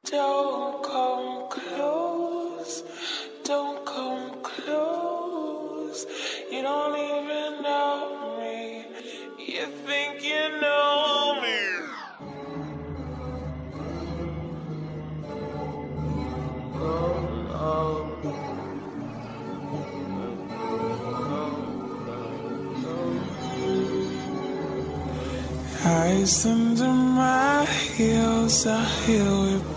Don't come close, don't come close. You don't even know me. You think you know me. Eyes under my heels, I heal with